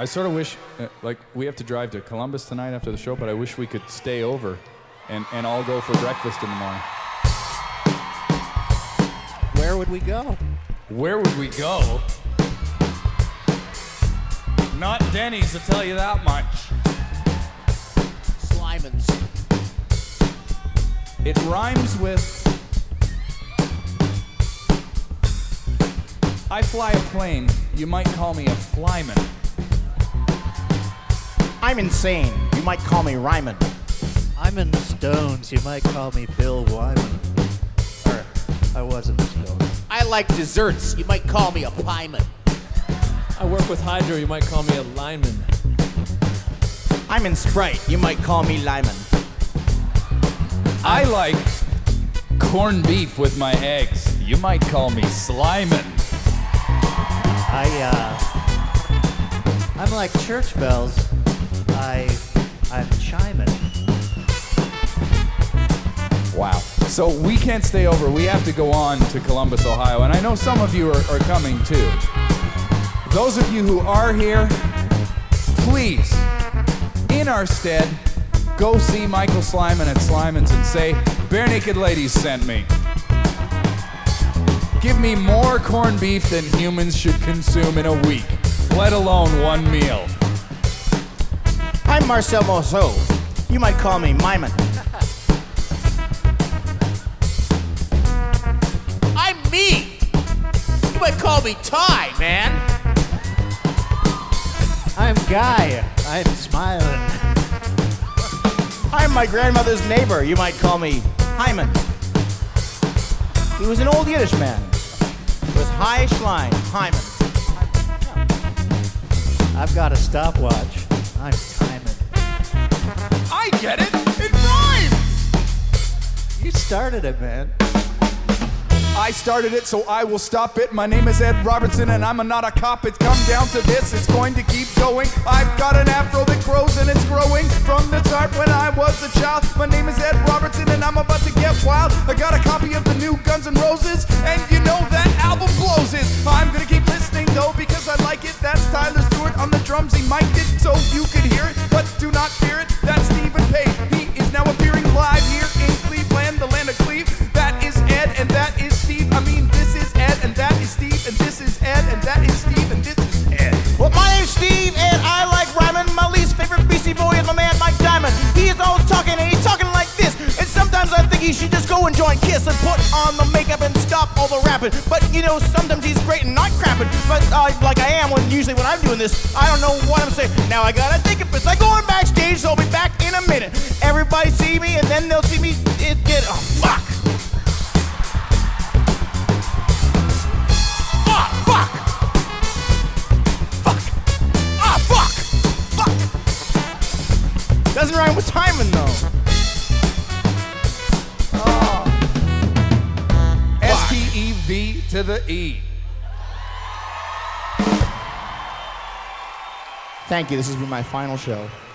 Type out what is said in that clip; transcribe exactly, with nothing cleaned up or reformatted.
I sort of wish, uh, like, we have to drive to Columbus tonight after the show, but I wish we could stay over and, and all go for breakfast in the morning. Where would we go? Where would we go? Not Denny's, I'll tell you that much. Sliman's. It rhymes with... I fly a plane. You might call me a flyman. I'm insane. You might call me Ryman. I'm in the Stones. You might call me Bill Wyman. Or, I was in the Stones. I like desserts. You might call me a pieman. I work with Hydro. You might call me a lineman. I'm in Sprite. You might call me Lyman. I like corned beef with my eggs. You might call me Slyman. I, uh... I'm like church bells. I... I'm chiming. Wow. So we can't stay over. We have to go on to Columbus, Ohio. And I know some of you are, are coming too. Those of you who are here, please, in our stead, go see Michael Slyman at Slyman's and say, Bare Naked Ladies sent me. Give me more corned beef than humans should consume in a week, let alone one meal. I'm Marcel Marceau. You might call me Myman. I'm me. You might call me Ty, man. I'm Guy. I'm smiling. I'm my grandmother's neighbor. You might call me Hyman. He was an old Yiddish man. It was High Schlein, Hyman. I've got a stopwatch. I'm timing. I get it. It rhymes. You started it, man. I started it, so I will stop it. My name is Ed Robertson, and I'm a not a cop. It's come down to this, it's going to keep going. I've got an afro that grows, and it's growing from the start when I was a child. My name is Ed Robertson, and I'm about to get wild. I got a copy of the new Guns N' Roses, and you know that album blows it. I'm gonna keep listening, though, because I like it. That's Tyler Stewart on the drums. He mic'd it so you could hear it, but do not fear it. That's Stephen Page. He is now appearing live here in Cleveland, the land of Cleve. That is Ed, and that is Steve. I mean, this is Ed, and that is Steve, and this is Ed, and that is Steve, and this is Ed. Well, my name's Steve, and I like rhyming. My least favorite Beastie Boy is my man Mike Diamond. He is always talking, and he's talking like this. And sometimes I think he should just go and join Kiss and put on the makeup and stop all the rapping. But you know, sometimes he's great and not crapping. But uh, like I am when usually when I'm doing this, I don't know what I'm saying. Now I gotta think of it. I'm going backstage, so I'll be back in a minute. Everybody see me, and then they'll see me it get. Oh fuck! Ah fuck! Fuck! Ah fuck! Fuck! Doesn't rhyme with timing though. S T E V to the E. Thank you. This has been my final show.